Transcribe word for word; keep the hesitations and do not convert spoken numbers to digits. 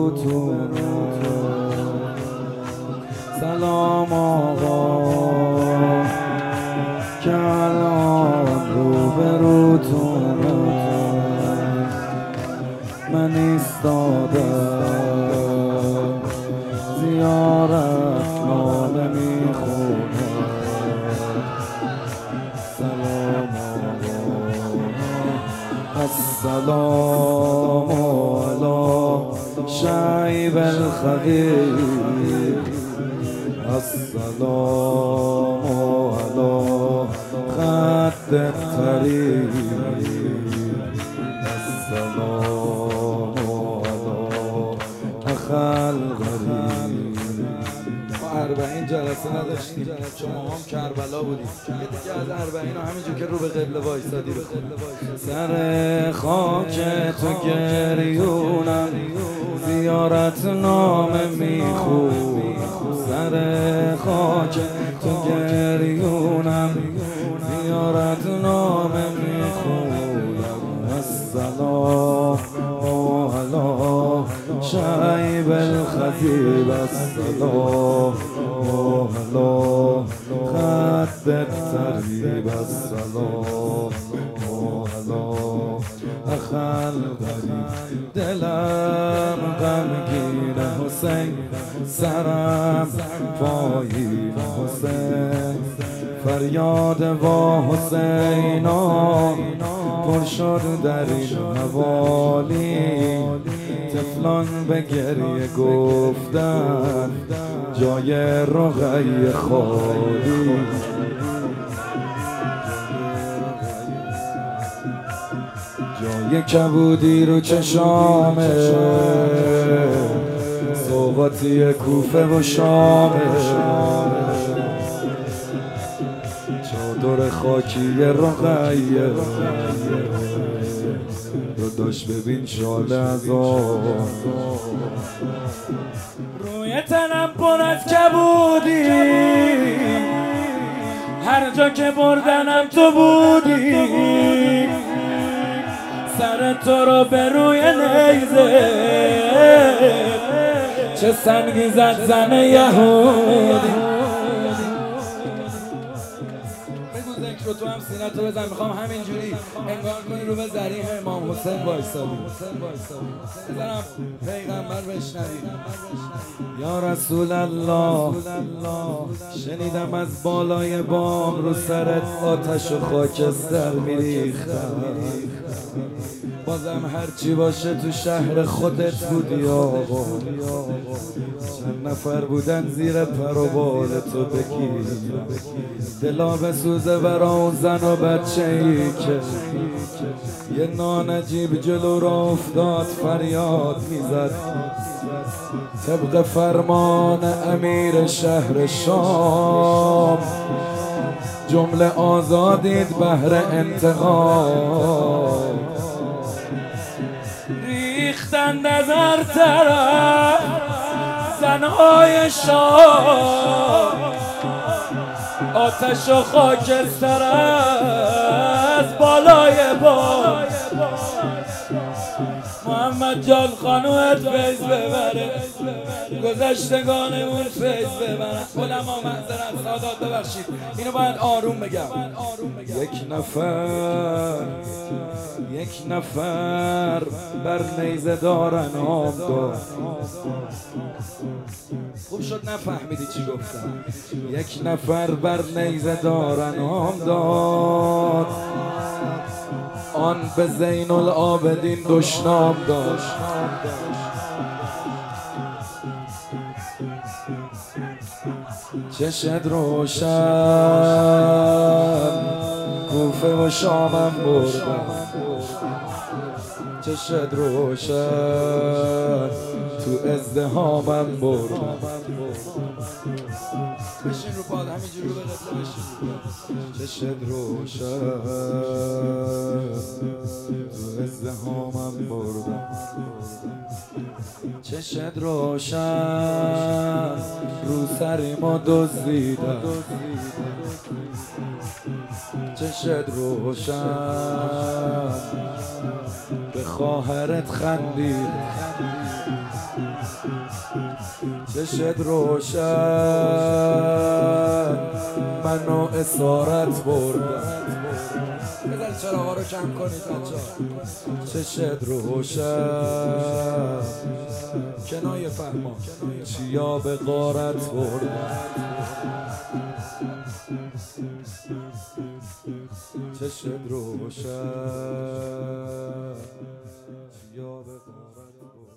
روتون سلام آقا که الان رو به روتون من ایستادم زیارت نامه میخونم سلام آقا السلام علی شعیب الخبیر السلام علی خد الطریق السلام علی اخ الغریب. ما اربعین جلسه نداشتیم، شما هم کربلا بودیم، یه دیگه از اربعین ها همینجور که رو به قبله وایسادی بخون. سر خاک تو گریونم زیارت نامه میخونم سر خاک تو گریونم زیارت نامه میخونم السلام علی شعیب الخطیب السلام علی خد الطریب السلام علی اخ الغریب. دلم غمگین حسین سرم پایین حسین فریاد وا حسینا پر شد در این حوالی طفلان به گریه گفتن جای رقیه خالی جای کبودی رو چشامه سوقاتی کوفه و شامه چادر خاکی رقیه رو داشت ببین شال از آن روی تنم پر از کبودی هر جا که بردنم تو بودی سر تو رو به روی نیزه چه سنگی زد زن یهودی. بگو ذکر رو تو هم سینه تو بزن، میخوام همینجوری انگار کنی رو به ذریح امام حسین وایسادی بزنم پیغمبر بشنوی. یا رسول الله شنیدم از بالای بام رو سرت آتش و خاکستر میریختم بازم هرچی باشه تو شهر خودت بودی آقا. چند نفر بودن زیر پر و بال تو بگیر دلا بسوزه برا اون زن و بچه ای که یه نانجیب جلو را افتاد فریاد میزد طبق فرمان امیر شهر شام جمله آزادید بهر انتقام ریختند از هر طرف زنهای شام آتش و خاکستر از بالای بام محمد جان خانومت فیض ببره گذشتگانمون فیض ببرن. علما معذرت سادات ببخشید اینو باید آروم بگم. یک نفر یک نفر بر نیزه دارن آب داد. خوب شد نفهمیدی چی گفتم. یک نفر بر نیزه دارن آب داد آن به زین العابدین دشنام داشت. چشت روشن کوفه و شامم بردم چشت روشن تو ازدهامم بردم. بشین رو پاد همینجور رو به قبله بشین. چشت روشن تو ازدهامم بردم چشت روشن رو سری ما دزدیدم چشت روشن به خواهرت خندید چشت روشن منو اسارت بردن. بذار چراغا رو کم کنید بچه‌ها. چشت روشن کنایه فهما چیا به غارت بردن. چشت روشن چیا به غارت بردن.